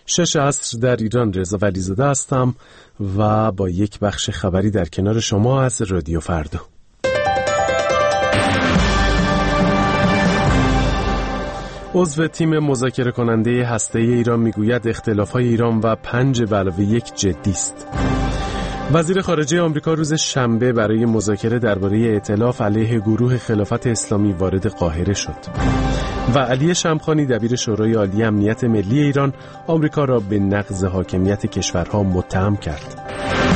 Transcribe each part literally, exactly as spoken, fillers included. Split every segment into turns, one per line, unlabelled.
شش عصر در ایران. رضا ولیزاده هستم و با یک بخش خبری در کنار شما از رادیو فردا. عضو تیم مذاکره کننده هسته‌ای ایران میگوید اختلاف‌های ایران و پنج به علاوه یک جدی است. وزیر خارجه آمریکا روز شنبه برای مذاکره درباره ائتلاف علیه گروه خلافت اسلامی وارد قاهره شد. و علی شمخانی دبیر شورای عالی امنیت ملی ایران آمریکا را به نقض حاکمیت کشورها متهم کرد.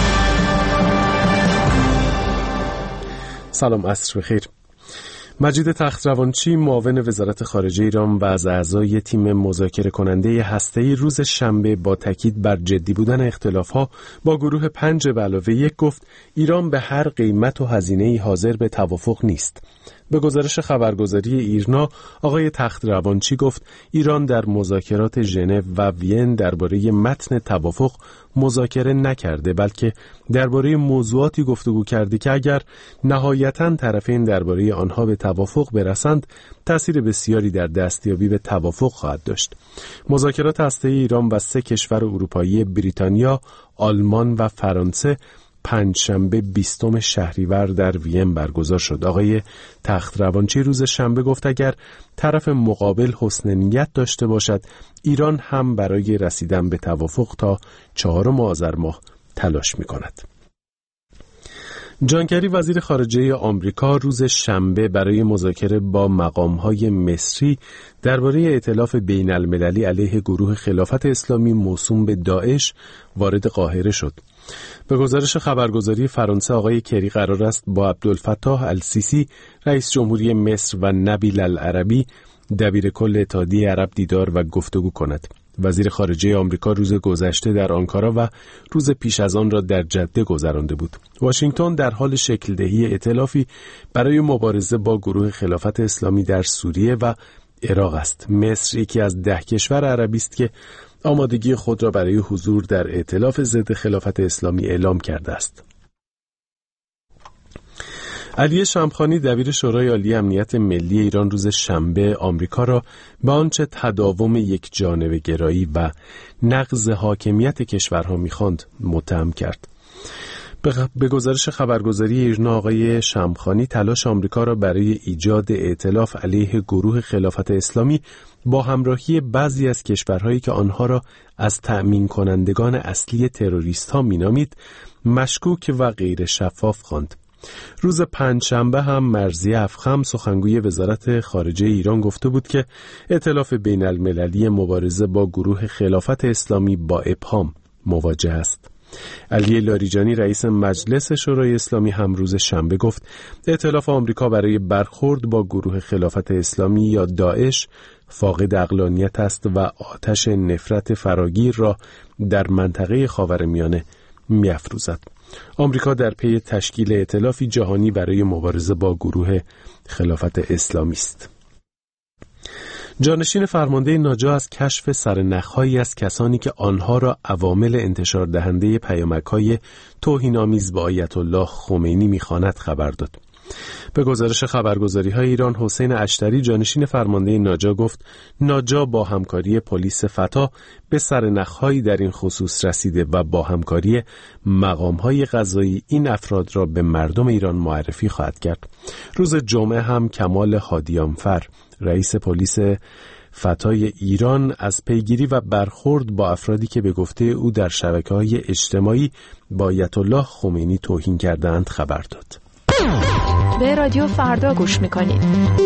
سلام، عصر بخیر. مجید تخت‌روانچی معاون وزارت خارجه ایران و از اعضای تیم مذاکره کننده هسته‌ای روز شنبه با تاکید بر جدی بودن اختلاف‌ها با گروه پنج به علاوه یک گفت ایران به هر قیمت و هزینه‌ای حاضر به توافق نیست. به گزارش خبرگزاری ایرنا آقای تخت‌روانچی گفت ایران در مذاکرات ژنو و وین درباره متن توافق مذاکره نکرده، بلکه درباره موضوعاتی گفتگو کرده که اگر نهایتاً طرفین درباره آنها به توافق برسند تأثیر بسیاری در دستیابی به توافق خواهد داشت. مذاکرات هسته‌ای ایران و سه کشور اروپایی بریتانیا، آلمان و فرانسه پنجشنبه بیستم شهریور در وین برگزار شد. آقای تخت‌روانچی روز شنبه گفت اگر طرف مقابل حسن نیت داشته باشد ایران هم برای رسیدن به توافق تا چهارم آذر ماه تلاش می کند. جان کری وزیر خارجه آمریکا روز شنبه برای مذاکره با مقام‌های مصری درباره ائتلاف بین المللی علیه گروه خلافت اسلامی موسوم به داعش وارد قاهره شد. به گزارش خبرگزاری فرانسه آقای کری قرار است با عبدالفتاح السیسی رئیس جمهوری مصر و نبیل العربی دبیر کل اتحادیه عرب دیدار و گفتگو کند. وزیر خارجه آمریکا روز گذشته در آنکارا و روز پیش از آن را در جده گذرانده بود. واشنگتن در حال شکل دهی ائتلافی برای مبارزه با گروه خلافت اسلامی در سوریه و عراق است. مصر یکی از ده کشور عربی است که آمادگی خود را برای حضور در ائتلاف ضد خلافت اسلامی اعلام کرده است. علی شمخانی دبیر شورای عالی امنیت ملی ایران روز شنبه آمریکا را به آنچه تداوم یک جانبه گرایی و نقض حاکمیت کشورها می‌خواند متهم کرد. به گزارش خبرگزاری ایرنا آقای شمخانی تلاش آمریکا را برای ایجاد ائتلاف علیه گروه خلافت اسلامی با همراهی بعضی از کشورهایی که آنها را از تأمین کنندگان اصلی تروریست‌ها مینامید مشکوک و غیر شفاف خواند. روز پنجشنبه هم مرضیه افخم سخنگوی وزارت خارجه ایران گفته بود که ائتلاف بین المللی مبارزه با گروه خلافت اسلامی با ابهام مواجه است. علی لاریجانی رئیس مجلس شورای اسلامی هم روز شنبه گفت ائتلاف آمریکا برای برخورد با گروه خلافت اسلامی یا داعش فاقد عقلانیت است و آتش نفرت فراگیر را در منطقه خاورمیانه می‌افروزد. آمریکا در پی تشکیل ائتلافی جهانی برای مبارزه با گروه خلافت اسلامی است. جانشین فرمانده ناجا از کشف سرنخ‌هایی از کسانی که آنها را عوامل انتشار دهنده پیامک‌های توهین‌آمیز به آیت الله خمینی می‌خواند خبر داد. به گزارش خبرگزاری‌های ایران حسین اشتری جانشین فرمانده ناجا گفت ناجا با همکاری پلیس فتا به سرنخ‌هایی در این خصوص رسیده و با همکاری مقام‌های قضایی این افراد را به مردم ایران معرفی خواهد کرد. روز جمعه هم کمال هادیانفر رئیس پلیس فتای ایران از پیگیری و برخورد با افرادی که به گفته او در شبکه‌های اجتماعی با آیت الله خمینی توهین کردند خبر داد.
به رادیو فردا گوش میکنید.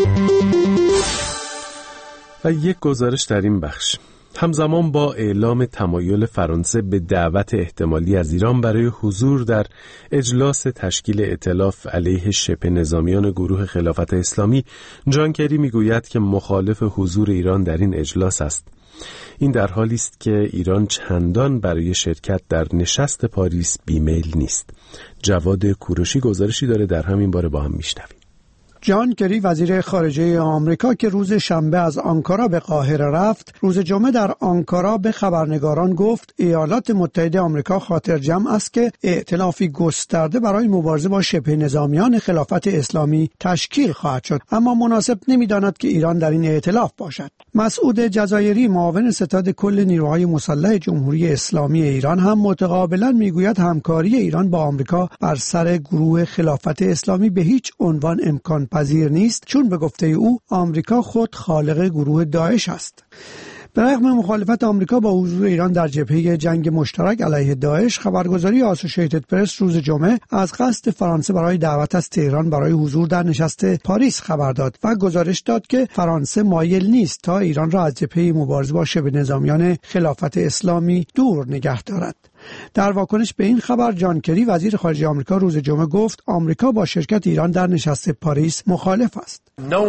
و یک گزارش در این بخش: همزمان با اعلام تمایل فرانسه به دعوت احتمالی از ایران برای حضور در اجلاس تشکیل ائتلاف علیه شبه نظامیان گروه خلافت اسلامی، جان کری میگوید که مخالف حضور ایران در این اجلاس است. این در حالی است که ایران چندان برای شرکت در نشست پاریس بیمیل نیست. جواد کوروشی گزارشی داره، در همین باره با هم میشنویم.
جان کری وزیر خارجه آمریکا که روز شنبه از آنکارا به قاهره رفت، روز جمعه در آنکارا به خبرنگاران گفت ایالات متحده آمریکا خاطر جمع است که ائتلافی گسترده برای مبارزه با شبه نظامیان خلافت اسلامی تشکیل خواهد شد، اما مناسب نمی‌داند که ایران در این ائتلاف باشد. مسعود جزایری معاون ستاد کل نیروهای مسلح جمهوری اسلامی ایران هم متقابلا میگوید همکاری ایران با آمریکا بر سر گروه خلافت اسلامی به هیچ عنوان امکان پذیر نیست، چون به گفته او آمریکا خود خالق گروه داعش است. به رغم مخالفت آمریکا با حضور ایران در جبهه جنگ مشترک علیه داعش، خبرگزاری آسوشیتد پرس روز جمعه از قصد فرانسه برای دعوت از تهران برای حضور در نشست پاریس خبر داد و گزارش داد که فرانسه مایل نیست تا ایران را از جبهه مبارزه با شبه نظامیان خلافت اسلامی دور نگه دارد. در واکنش به این خبر جان کری وزیر خارجه آمریکا روز جمعه گفت آمریکا با شرکت ایران در نشست پاریس مخالف است.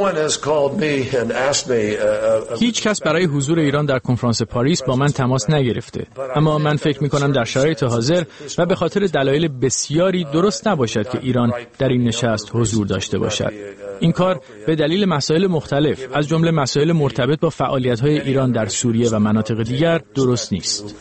هیچ کس برای حضور ایران در کنفرانس پاریس با من تماس نگرفته، اما من فکر می کنم در شرایط حاضر و به خاطر دلایل بسیاری درست نباشد که ایران در این نشست حضور داشته باشد. این کار به دلیل مسائل مختلف از جمله مسائل مرتبط با فعالیت‌های ایران در سوریه و مناطق دیگر درست نیست.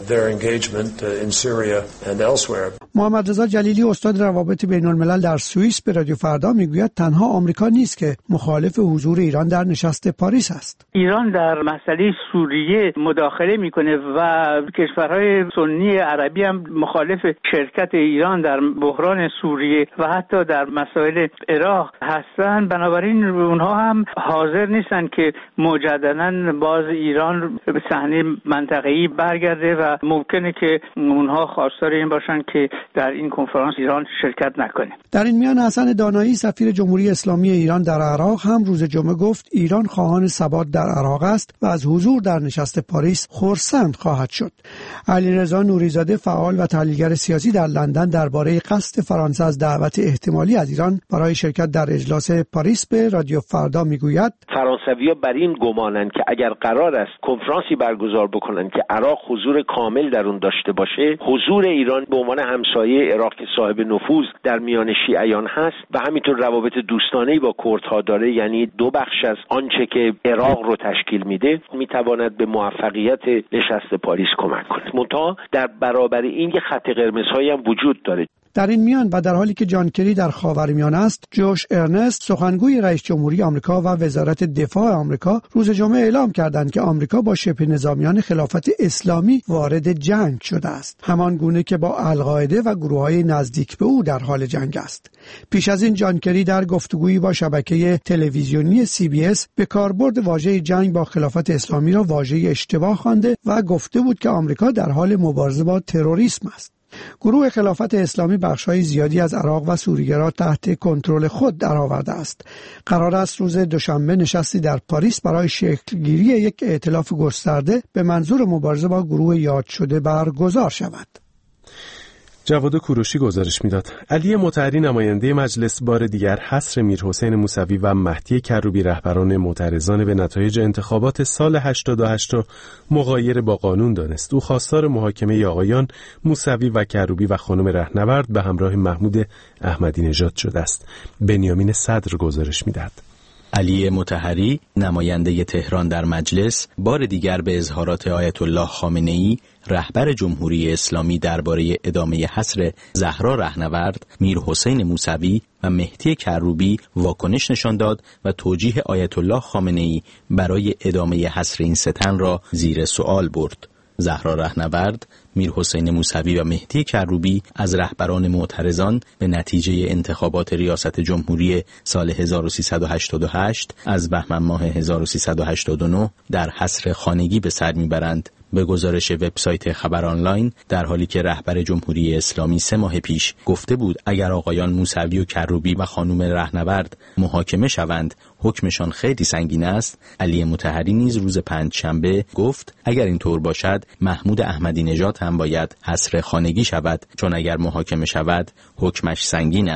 محمد رضا جلیلی استاد روابط بین الملل در سوئیس به رادیو فردا میگوید تنها آمریکا نیست که مخالف حضور ایران در نشست پاریس است.
ایران در مسئله سوریه مداخله میکنه و کشورهای سنی عربی هم مخالف شرکت ایران در بحران سوریه و حتی در مسائل عراق هستند. بنابراین اونها هم حاضر نیستن که مجددا باز ایران به صحنه منطقه‌ای برگرده و ممکنه که اونها خواستار این باشن که در این کنفرانس ایران شرکت نکنه.
در این میان حسن دانایی سفیر جمهوری اسلامی ایران در عراق هم روز جمعه گفت ایران خواهان ثبات در عراق است و از حضور در نشست پاریس خرسند خواهد شد. علیرضا نوریزاده فعال و تحلیلگر سیاسی در لندن درباره قصد فرانسه از دعوت احتمالی از ایران برای شرکت در اجلاس پاریس به رادیو فردا میگوید
فرانسوی‌ها بر این گمانند که اگر قرار است کنفرانسی برگزار بکنند که عراق حضور کامل در اون داشته باشه، حضور ایران به عنوان همسایه عراق که صاحب نفوذ در میان شیعیان هست و همینطور روابط دوستانه‌ای با کردها داره، یعنی دو بخش از آنچه که عراق رو تشکیل میده، میتواند به موفقیت نشست پاریس کمک کنه. منتها در برابر این یه خط قرمزهایی هم وجود داره.
در این میان و در حالی که جان کری در خاورمیانه است، جوش ارنست سخنگوی رئیس جمهوری آمریکا و وزارت دفاع آمریکا روز جمعه اعلام کردند که آمریکا با شبه نظامیان خلافت اسلامی وارد جنگ شده است، همان گونه که با القاعده و گروه‌های نزدیک به او در حال جنگ است. پیش از این جان کری در گفتگویی با شبکه تلویزیونی سی بی اس به کاربرد واژه جنگ با خلافت اسلامی را واژه اشتباه خوانده و گفته بود که آمریکا در حال مبارزه با تروریسم است. گروه خلافت اسلامی بخش‌های زیادی از عراق و سوریه را تحت کنترل خود درآورده است. قرار است روز دوشنبه نشستی در پاریس برای شکلگیری یک ائتلاف گسترده به منظور مبارزه با گروه یاد شده برگزار شود.
جواد کوروشی گزارش میداد. علی مطهری نماینده مجلس بار دیگر حصر میرحسین موسوی و مهدی کروبی رهبران معترضان به نتایج انتخابات سال هشتاد و هشت را مغایر با قانون دانست. او خواستار محاکمه آقایان موسوی و کروبی و خانم رهنورد به همراه محمود احمدی نژاد شده است. بنیامین صدر گزارش میداد.
علی مطهری نماینده تهران در مجلس بار دیگر به اظهارات آیت الله خامنه‌ای رهبر جمهوری اسلامی درباره ادامه حصر زهرا رهنورد، میرحسین موسوی و مهدی کروبی واکنش نشان داد و توجیه آیت الله خامنه‌ای برای ادامه حصر این ستن را زیر سوال برد. زهرا رهنورد، میرحسین موسوی و مهدی کروبی از رهبران معترضان به نتیجه انتخابات ریاست جمهوری سال هزار و سیصد و هشتاد و هشت از بهمن ماه هزار و سیصد و هشتاد و نه در حصر خانگی به سر میبرند. به گزارش وبسایت خبر آنلاین، در حالی که رهبر جمهوری اسلامی سه ماه پیش گفته بود اگر آقایان موسوی و کروبی و خانم رهنورد محاکمه شوند حکمشان خیلی سنگین است، علی مطهری نیز روز پنجشنبه گفت اگر اینطور باشد محمود احمدی نژاد هم باید حصر خانگی شود، چون اگر محاکمه شود حکمش سنگین است.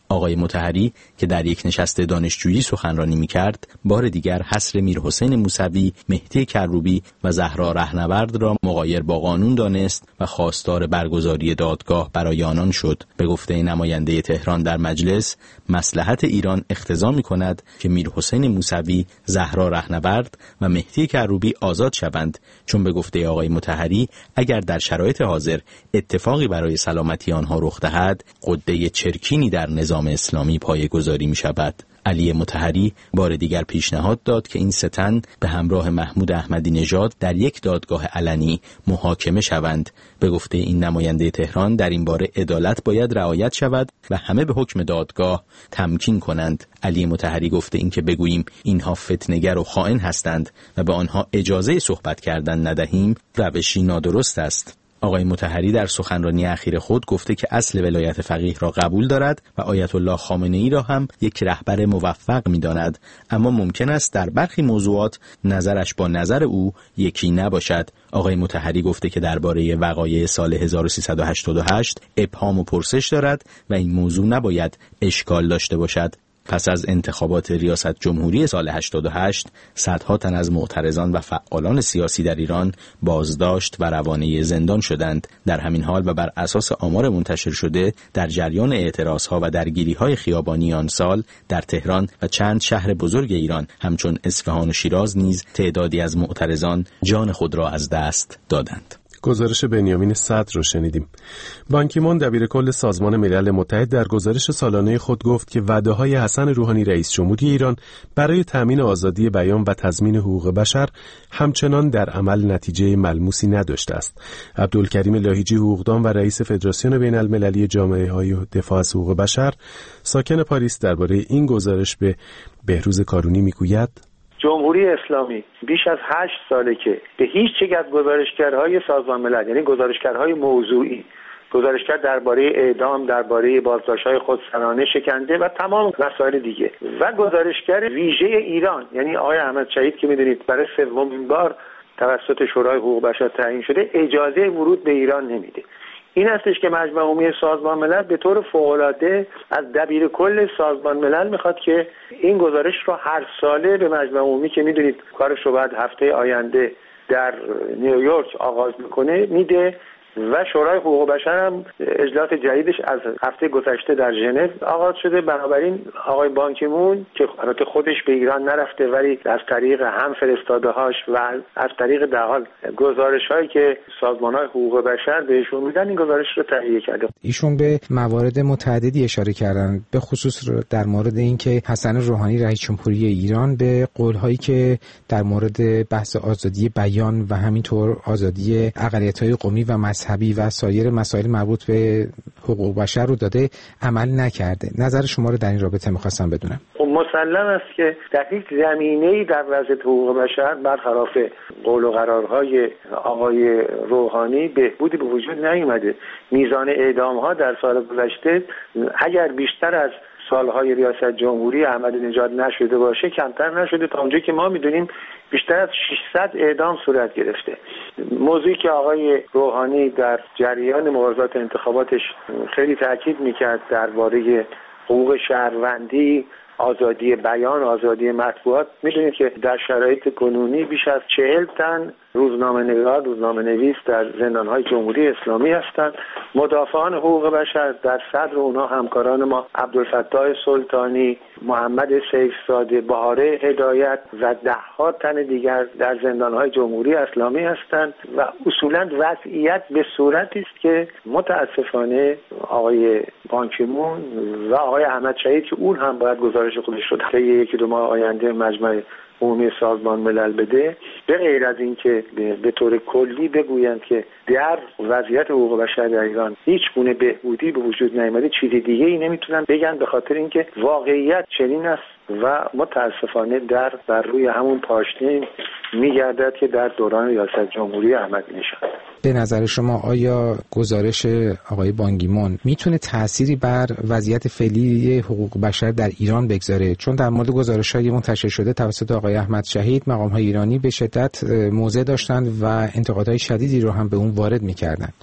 آقای مطهری که در یک نشست دانشجویی سخنرانی می‌کرد، بار دیگر حصر میرحسین موسوی، مهدی کروبی و زهرا رهنورد را مغایر با قانون دانست و خواستار برگزاری دادگاه برای آنان شد. به گفته نماینده تهران در مجلس، مصلحت ایران اقتضا می‌کند که میرحسین موسوی، زهرا رهنورد و مهدی کروبی آزاد شوند، چون به گفته آقای مطهری اگر در شرایط حاضر اتفاقی برای سلامتی آنها رخ دهد، غده چرکینی در نظام اسلامی پایه‌گذاری می‌شود. علی مطهری بار دیگر پیشنهاد داد که این سه تن به همراه محمود احمدی نژاد در یک دادگاه علنی محاکمه شوند. به گفته این نماینده تهران، در این باره عدالت باید رعایت شود و همه به حکم دادگاه تمکین کنند. علی مطهری گفته این که بگوییم اینها فتنه‌گر و خائن هستند و به آنها اجازه صحبت کردن ندهیم، روشی نادرست است. آقای مطهری در سخنرانی اخیر خود گفته که اصل ولایت فقیه را قبول دارد و آیت الله خامنه‌ای را هم یک رهبر موفق می‌داند، اما ممکن است در برخی موضوعات نظرش با نظر او یکی نباشد. آقای مطهری گفته که درباره وقایع سال هزار و سیصد و هشتاد و هشت ابهام و پرسش دارد و این موضوع نباید اشکال داشته باشد. پس از انتخابات ریاست جمهوری سال هشتاد و هشت، صدها تن از معترضان و فعالان سیاسی در ایران بازداشت و روانه زندان شدند. در همین حال و بر اساس آمار منتشر شده، در جریان اعتراضها و درگیری‌های خیابانی آن سال در تهران و چند شهر بزرگ ایران همچون اصفهان و شیراز نیز تعدادی از معترضان جان خود را از دست دادند.
گزارش بنیامین صدر رو شنیدیم. بان کی مون دبیرکل سازمان ملل متحد در گزارش سالانه خود گفت که وعده‌های حسن روحانی رئیس جمهوری ایران برای تأمین آزادی بیان و تضمین حقوق بشر همچنان در عمل نتیجه ملموسی نداشته است. عبدالکریم لاهیجی، حقوقدان و رئیس فدراسیون بین المللی جامعه‌های دفاع از حقوق بشر ساکن پاریس، درباره این گزارش به بهروز کارونی میگوید:
جمهوری اسلامی بیش از هشت ساله که به هیچ یک از گزارشگرهای سازمان ملل، یعنی گزارشگرهای موضوعی، گزارشگر درباره اعدام، درباره بازداشت‌های خودسرانه، شکنجه و تمام مسائل دیگه، و گزارشگر ویژه ایران یعنی آقای احمد شهید که می‌دونید برای سومین بار توسط شورای حقوق بشر تعیین شده، اجازه ورود به ایران نمیده. این هستش که مجمع عمومی سازمان ملل به طور فوق‌العاده از دبیر کل سازمان ملل میخواد که این گزارش رو هر ساله به مجمع عمومی که میدونید کارش رو بعد هفته آینده در نیویورک آغاز میکنه میده، و شورای حقوق بشر هم اجلاس جدیدش از هفته گذشته در ژنو آغاز شده. بنابراین آقای بان کی مون که البته خودش به ایران نرفته ولی از طریق هم فرستاده‌هاش و از طریق در حال گزارش‌هایی که سازمان‌های حقوق بشر بهشون میدن این گزارش رو تهیه کرده.
ایشون به موارد متعددی اشاره کردن، به خصوص در مورد اینکه حسن روحانی رئیس جمهوری ایران به قول‌هایی که در مورد بحث آزادی بیان و همینطور آزادی اقلیت‌های قومی و مذهبی و سایر مسائل مربوط به حقوق بشر رو داده عمل نکرده. نظر شما رو در این رابطه می‌خواستم بدونم.
مسلم است که در هیچ زمینه‌ای در وضعیت حقوق بشر برخلاف قول و قرارهای آقای روحانی بهبودی به وجود نیامده. میزان اعدام‌ها در سال گذشته اگر بیشتر از سالهای ریاست جمهوری احمدی نژاد نشده باشه کمتر نشده، تا اونجایی که ما میدونیم بیشتر از ششصد اعدام صورت گرفته. موضوعی که آقای روحانی در جریان مبارزات انتخاباتش خیلی تاکید میکرد درباره حقوق شهروندی، آزادی بیان، آزادی مطبوعات، میدونید که در شرایط کنونی بیش از چهل تن روزنامه‌نگار، روزنامه‌نویس در زندان‌های جمهوری اسلامی هستند. مدافعان حقوق بشر در صدر اونها همکاران ما عبدالفتاح سلطانی، محمد سیفزاده، بهاره هدایت و ده‌ها تن دیگر در زندان‌های جمهوری اسلامی هستند و اصولاً وضعیت به صورتی است که متأسفانه آقای بان کی مون و آقای احمد شهید که اون هم باید گزارش خودش رو در یکی دو ماه آینده مجمع عمومی سازمان ملل بده، به غیر از این که به طور کلی بگویند که در وضعیت حقوق بشر در ایران هیچ گونه بهبودی به وجود نیامده، چیز دیگه ای نمیتونن بگن، به خاطر اینکه واقعیت چنین است و متاسفانه در بر روی همون پاشنه میگردد که در دوران ریاست جمهوری احمدی نژاد.
به نظر شما آیا گزارش آقای بان کی مون میتونه تأثیری بر وضعیت فعلی حقوق بشر در ایران بگذاره؟ چون در مورد گزارش‌های منتشر شده توسط آقای احمد شهید مقام‌های ایرانی به شدت موضع داشتند و انتقادهای شدیدی رو هم به اون وارد می‌کردند.
این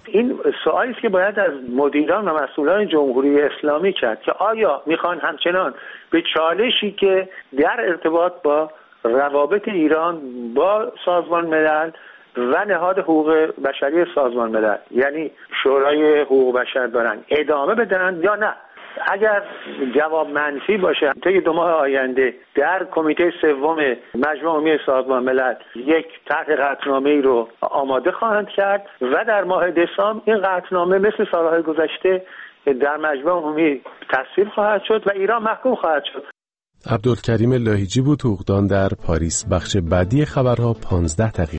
سوالی است که باید از مدیران و مسئولان جمهوری اسلامی کرد که آیا میخوان همچنان به چالشی که در ارتباط با روابط ایران با سازمان ملل و نهاد حقوق بشری سازمان ملل یعنی شورای حقوق بشر دارن ادامه بدن یا نه. اگر جواب منفی باشه طی دو ماه آینده در کمیته سوم مجمع عمومی سازمان ملل یک طرح قطعنامه‌ای رو آماده خواهند کرد و در ماه دسامبر این قطعنامه مثل سالهای گذشته در مجمع عمومی تصویب خواهد شد و ایران محکوم خواهد شد.
عبدالکریم لاهیجی بود، حقوقدان در پاریس. بخش بعدی خبرها پانزده دقیقه